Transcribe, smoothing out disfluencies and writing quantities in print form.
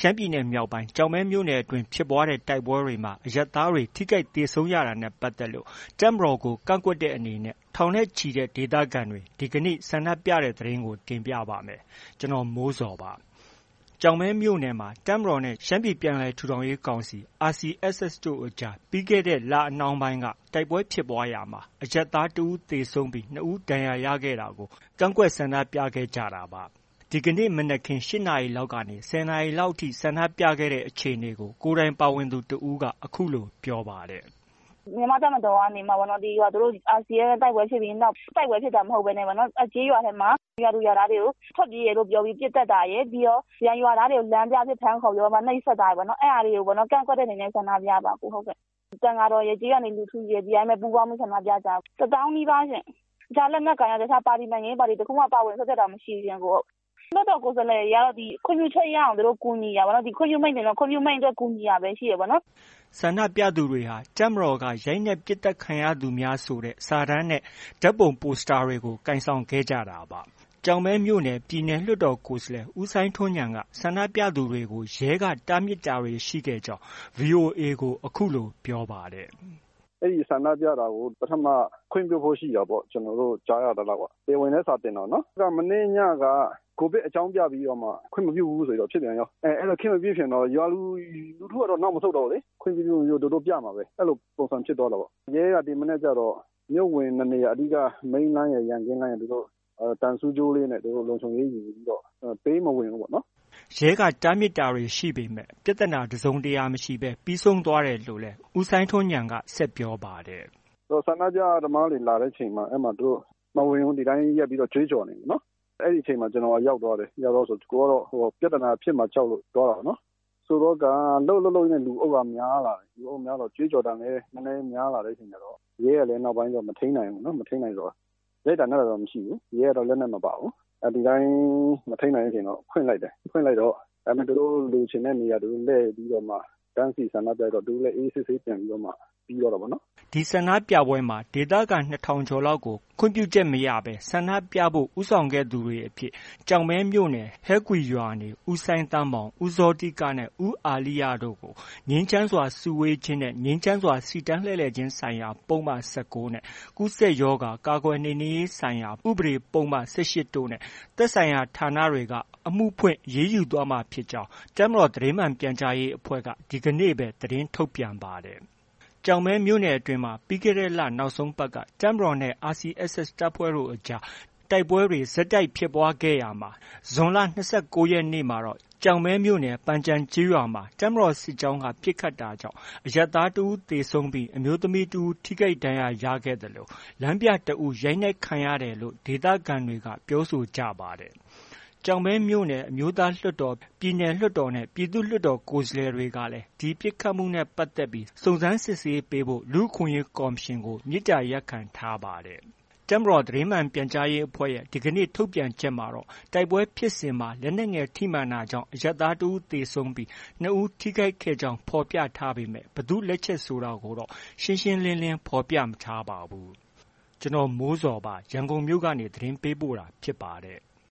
ရှမ်းပြည်နယ်မြောက်ပိုင်းကျောက်မဲမြို့နယ်အတွင်းဖြစ်ပွားတဲ့တိုက်ပွဲတွေမှာအရပ်သားတွေထိခိုက်သေဆုံးရတာနဲ့ပတ်သက်လို့တပ်မတော်ကိုကန့်ကွက်တဲ့အနေနဲ့ထောင်နဲ့ချီတဲ့ဒေသခံတွေဒီကနေ့ဆန္ဒပြတဲ့သတင်းကိုတင်ပြပါမယ်။ကျွန်တော်မိုးဇော်ပါ။ကျောက်မဲမြို့နယ်မှာတပ်မတော်နဲ့ရှမ်းပြည်ပြန်လည်ထူထောင်ရေးကောင်စီ RCSS တို့အကြားပြီးခဲ့တဲ့လအနှောင်းပိုင်းကတိုက်ပွဲဖြစ်ပွားရာမှာအရပ်သားတစ်ဦးသေဆုံးပြီး2ဦးဒဏ်ရာရခဲ့တာကိုကန့်ကွက်ဆန္ဒပြခဲ့ကြတာပါ။ဒီကနေ့မနက်ခင်း8 နာရီလောက်ကနေ10 နာရီလောက်အထိဆန္ဒပြခဲ့တဲ့အခြေအနေကိုကိုယ်တိုင်ပါဝင်သူတစ်ဦးကအခုလိုပြောပါတယ်။မြန်မာတပ်မတော်ကနေမှာပေါ့နော်သူတို့ RCSS တိုက်ပွဲဖြစ်ပြီးနောက်တိုက်ပွဲဖြစ်တာမဟုတ်ဘဲနဲ့ပေါ့နော်ကြေးရွာထဲမှာရွာသူရွာသားတွေကိုထွက်ပြေးရလို့ပြောပြီးပြစ်တက်တာရယ်ပြီးတော့ရွာသားတွေကိုလမ်းပြဖြစ်ဖမ်းခေါ်ပြီးတော့နှိပ်စက်တာရယ်ပေါ့နော်အဲ့အရာတွေကိုပေါ့နော်ကန့်ကွက်တဲ့အနေနဲ့ဆန္ဒပြပါကိုဟုတ်ကဲ့တန်ဃာတော်ရဲ့ကြေးရွာနေလူထုရဲ့ဒီတိုင်းပဲပူပေါင်းမှုဆန္ဒပြကြ1000နီးပါးရှင်ဒါလက်နက်ကိုင်ရတဲ့ပါတီနိုင်ငံရေးပါတီတစ်ခုမှပါဝင်ဆက်သက်တာမရှိဘူးရှင်ကိုလွှတ်တော်ကိုယ်စားလှယ်တွေကတော့ခွင့်ပြုချက်ရအောင်သူတို့ကူညီရပါတော့ခွင့်ပြုမိန့်တယ်တော့ခွင့်ပြုမိန့်အတွက်ကူညီရပဲရှိရပါတော့ဆန္ဒပြသူတွေဟာတပ်မတော်ကရိုက်နှက်ပစ်တက်ခံရသူများဆိုတဲ့စာတမ်းနဲ့ဓာတ်ပုံပိုစတာတွေကိုကိုင်ဆောင်ခဲ့ကြတာပါ။ကျောက်မဲမြို့နယ်ပြည်နယ်လွှတ်တော်ကိုယ်စားလှယ်ဦးစိုင်းထွန်းဉာဏ်ကဆန္ဒပြသူတွေကိုရဲကတားမြစ်တာတွေရှိခဲ့ကြောင်း VOA ကိုအခုလိုပြောပါတယ်။အဲ့ဒီဆန္ဒပြတာကိုပထမခွင့်ပြုဖို့ရှိတာပေါ့ကျွန်တော်တို့ကြားရတဲ့လောက်ပါ။တရားဝင်တဲ့စာတင်တော့နော်။မနေ့ညကကိုဗစ်အကြောင်းပြပြီးတော့မှခွင့်မပြုဘူးဆိုတော့ဖြစ်ပြန်ရောအဲ့လိုခွင့်မပြုဖြစ်တော့ရွာလူထုကတော့နောက်မဆုတ်တော့လေခွင့်ပြုမျိုးတို့ပြမှာပဲအဲ့လိုပုံစံဖြစ်သွားတာပေါ့ရဲကဒီမနေ့ကျတော့မြို့ဝင်နေရာအဓိကမိန်းလမ်းရရန်ကင်းလမ်းရတို့တန်ဆူးကြိုးလေးနဲ့တို့လုံခြုံရေးယူပြီးတော့ပေးမဝင်ဘူးပေါ့နော်ရဲကတားမြစ်တာတွေရှိပေမဲ့ပြဿနာတစုံတရာမရှိပဲပြီးဆုံးသွားတယ်လို့လည်းဦးစိုင်းထွန်းဉာဏ်ကဆက်ပြောပါတယ်ဆန္ဒပြဓမ္မတွေလာတဲ့ချိန်မှာအဲ့မှာတို့မဝင်ဘူးဒီတိုင်းရက်ပြီးတော့ကြွေးကြော်နေတယ်နော်အဲ့ဒီအချိန်မှာကျွန်တော်ရောက်သွားတယ်ရောက်တော့ဆိုကိုကတော့ပြဿနာဖြစ်မှာကြောက်လို့သွားတာနော်ဆိုတော့ကလှုပ်နဲ့လူအုပ်ကများလာတယ်လူအုပ်များတော့ကြွေးကြော်တာလည်းနည်းနည်းများလာတဲ့အချိန်ကျတော့ရဲကလည်းနောက်ပိုင်းတော့မထိန်နိုင်ဘူးနော်မထိန်နိုင်တော့ရဲတာနဲ့တော့မရှိဘူးရဲကတော့လက်နဲ့မပါဘူးဒီတိုင်းမထိန်နိုင်တဲ့အချိန်တော့ဖွင့်လိုက်တယ်ဖွင့်လိုက်တော့အဲ့မဲ့တို့လူချင်းတဲ့နေရာတို့လဲပြီးတော့မှတန်းစီဆန္ဒပြတော့တို့လည်းအေးဆေးဆေးပြန်ပြီးတော့မှပြီးတော့ဗောနော်ဒီဆန္ဒပြပွဲမှာဒေသခံ2000ကျော်လောက်ကိုခွင့်ပြုချက်မရဘဲဆန္ဒပြဖို့ဦးဆောင်ခဲ့သူတွေအဖြစ်ကျောက်မဲမြို့နယ်ဟဲကွီရွာနေဦးဆိုင်တန်းမောင်ဦးဇောတိကနဲ့ဦးအာလီယာတို့ကိုငြိမ်းချမ်းစွာစုဝေးခြင်းနဲ့ငြိမ်းချမ်းစွာစီတန်းလှည့်လည်ခြင်းဆိုင်ရာပုံမှန်19နဲ့ကူးစက်ရောဂါကာကွယ်နှိမ်နင်းရေးဆိုင်ရာဥပဒေပုံမှန်18တို့နဲ့သက်ဆိုင်ရာဌာနတွေကအမှုဖွင့်ရေးယူသွားမှာဖြစ်ကြောင်းတပ်မတော်သတင်းမှန်ပြန်ကြားရေးအဖွဲ့ကဒီကနေ့ပဲသတင်းထုတ်ပြန်ပါတယ်ကျောက်မဲမြို့နယ်အတွင်းမှာပြီးခဲ့တဲ့လနောက်ဆုံးပတ်ကတပ်မတော်နဲ့ RCSS တပ်ဖွဲ့တို့အကြားတိုက်ပွဲတွေဆက်တိုက်ဖြစ်ပွားခဲ့ရာမှာဇွန်လ29ရက်နေ့မှာတော့ကျောက်မဲမြို့နယ်ပန်ကျန်ကျေးရွာမှာတပ်မတော်စစ်ကြောင်းကပစ်ခတ်တာကြောင့်အရပ်သားတစ်ဦးသေဆုံးပြီးအမျိုးသမီးတစ်ဦးထိခိုက်ဒဏ်ရာရခဲ့တယ်လို့လမ်းပြတစ်ဦးရိုက်နှက်ခံရတယ်လို့ဒေသခံတွေကပြောဆိုကြပါတယ်ကျောက်မဲမြို့နယ်အမျိုးသားလွှတ်တော်ပြည်နယ်လွှတ်တော်နဲ့ပြည်သူ့လွှတ်တော်ကိုယ်စားလှယ်တွေကလည်းဒီပစ်ခတ်မှုနဲ့ပတ်သက်ပြီးစုံစမ်းစစ်ဆေးပေးဖို့လူ့အခွင့်အရေးကော်မရှင်ကိုမေတ္တာရပ်ခံထားပါတယ်။တပ်မတော်သတင်းမှန်ပြန်ကြားရေးအဖွဲ့ရဲ့ဒီကနေ့ထုတ်ပြန်ချက်မှာတော့တိုက်ပွဲဖြစ်စဉ်မှာလက်နက်ငယ်ထိမှန်တာကြောင့်အရပ်သားတစ်ဦးသေဆုံးပြီး2ဦးထိခိုက်ခဲ့ကြောင်းဖော်ပြထားပေမဲ့ဘယ်သူလက်ချက်ဆိုတာကိုတော့ရှင်းရှင်းလင်းလင်းဖော်ပြမထားပါဘူး။ကျွန်တော်မိုးဇော်ပါရန်ကုန်မြို့ကနေသတင်းပေးပို့တာဖြစ်ပါတယ်။